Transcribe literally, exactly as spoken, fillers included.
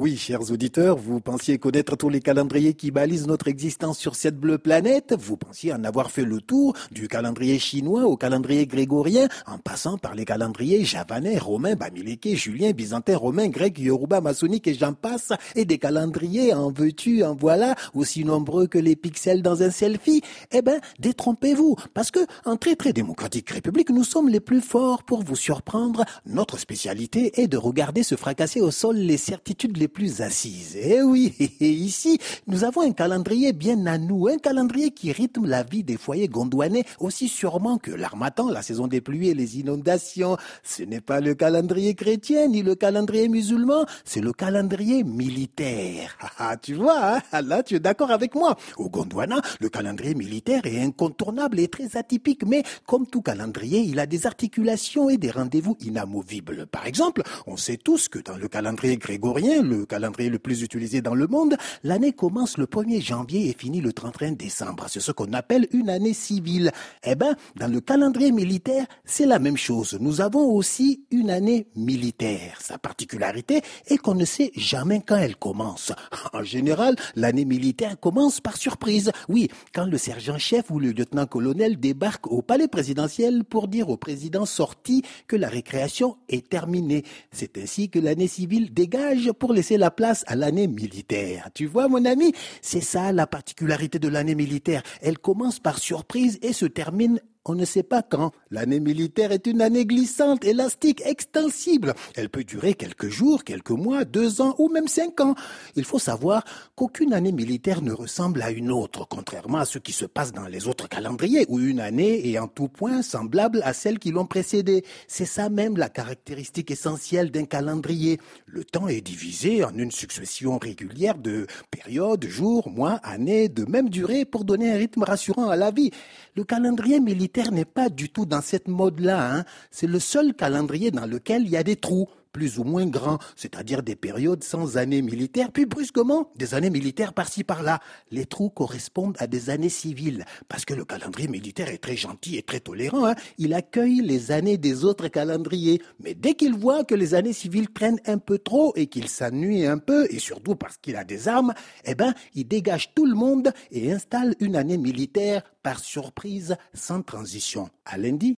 Oui, chers auditeurs, vous pensiez connaître tous les calendriers qui balisent notre existence sur cette bleue planète. Vous pensiez en avoir fait le tour, du calendrier chinois au calendrier grégorien, en passant par les calendriers javanais, romains, bamilékés, juliens, byzantins, romains, grecs, yoruba, maçonniques et j'en passe, et des calendriers en veux-tu, en voilà, aussi nombreux que les pixels dans un selfie. Eh ben, détrompez-vous, parce que en très très démocratique république, nous sommes les plus forts pour vous surprendre. Notre spécialité est de regarder se fracasser au sol les certitudes les plus assises. Eh oui, et ici, nous avons un calendrier bien à nous, un calendrier qui rythme la vie des foyers gondouanais aussi sûrement que l'harmattan, la saison des pluies et les inondations. Ce n'est pas le calendrier chrétien ni le calendrier musulman, c'est le calendrier militaire. Ah, tu vois, hein? Là, tu es d'accord avec moi. Au Gondwana, le calendrier militaire est incontournable et très atypique, mais comme tout calendrier, il a des articulations et des rendez-vous inamovibles. Par exemple, on sait tous que dans le calendrier grégorien, le calendrier le plus utilisé dans le monde, l'année commence le premier janvier et finit le trente et un décembre. C'est ce qu'on appelle une année civile. Eh ben, dans le calendrier militaire, c'est la même chose. Nous avons aussi une année militaire. Sa particularité est qu'on ne sait jamais quand elle commence. En général, l'année militaire commence par surprise. Oui, quand le sergent-chef ou le lieutenant-colonel débarque au palais présidentiel pour dire au président sorti que la récréation est terminée. C'est ainsi que l'année civile dégage pour laisser la place à l'année militaire. Tu vois, mon ami, c'est ça la particularité de l'année militaire. Elle commence par surprise et se termine on ne sait pas quand. L'année militaire est une année glissante, élastique, extensible. Elle peut durer quelques jours, quelques mois, deux ans ou même cinq ans. Il faut savoir qu'aucune année militaire ne ressemble à une autre, contrairement à ce qui se passe dans les autres calendriers, où une année est en tout point semblable à celle qui l'ont précédée. C'est ça même la caractéristique essentielle d'un calendrier. Le temps est divisé en une succession régulière de périodes, jours, mois, années, de même durée pour donner un rythme rassurant à la vie. Le calendrier militaire n'est pas du tout dans cette mode-là. Hein. C'est le seul calendrier dans lequel il y a des trous, plus ou moins grands, c'est-à-dire des périodes sans années militaires, puis brusquement, des années militaires par-ci par-là. Les trous correspondent à des années civiles, parce que le calendrier militaire est très gentil et très tolérant. Hein. Il accueille les années des autres calendriers. Mais dès qu'il voit que les années civiles prennent un peu trop et qu'il s'ennuie un peu, et surtout parce qu'il a des armes, eh ben, il dégage tout le monde et installe une année militaire par surprise, sans transition. À lundi.